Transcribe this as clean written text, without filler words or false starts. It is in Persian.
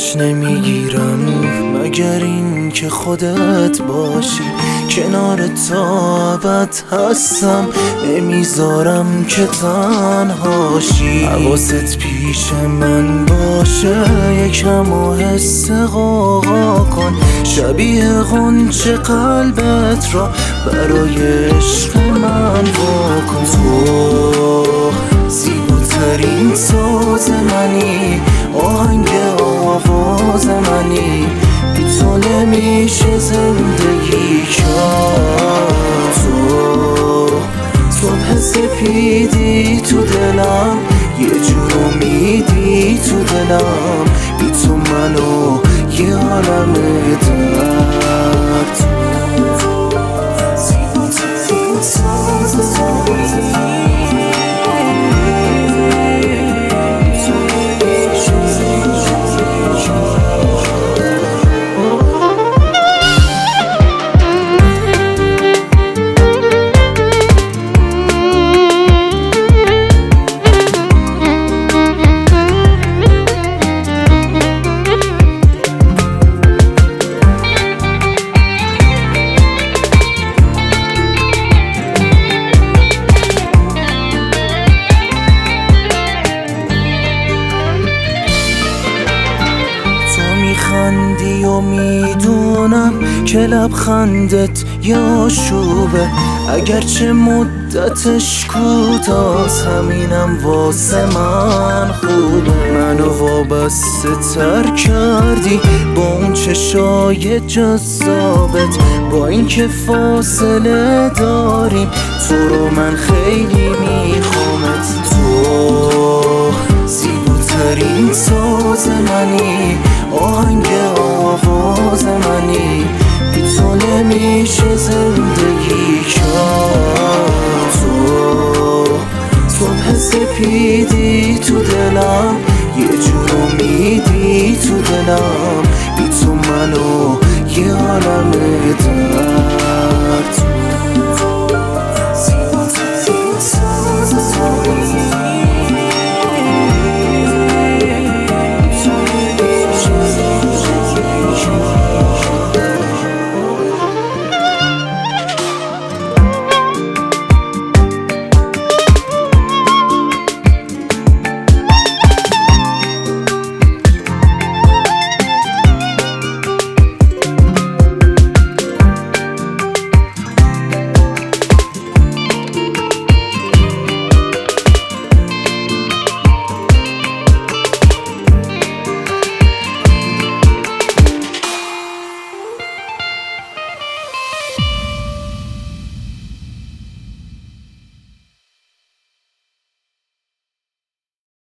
خوابش نمیگیرم مگر این که خودت باشی. کنار ابد هستم نمیذارم که تنهاشی. حواست پیش من باشه یکم و حس غوغا کن. شبیه غنچه قلبت را برای عشق من واکن. تو زیباترین ساز منی، آهنگ آواز منی، بی تو نمیشه زندگی کرد. تو صبح سپیدی تو دلم، یه جور امیدی تو دلم، بی تو منو یه عالم درد. زیباترین ساز منی، میخندی و میدونم که لبخندت یا آشوبه. اگرچه مدتش کوتاست همینم واسه من خوبه. منو وابسته تر کردی با اون چشای جذابت، با اینکه فاصله داریم تو رو من خیلی میخوامت. تو زیباترین ساز منی، آهنگ آواز منی، بی تو نمیشه زندگی کرد. تو صبح سپیدی تو دلم، یه جور امیدی تو دلم، بی تو منو یه عالم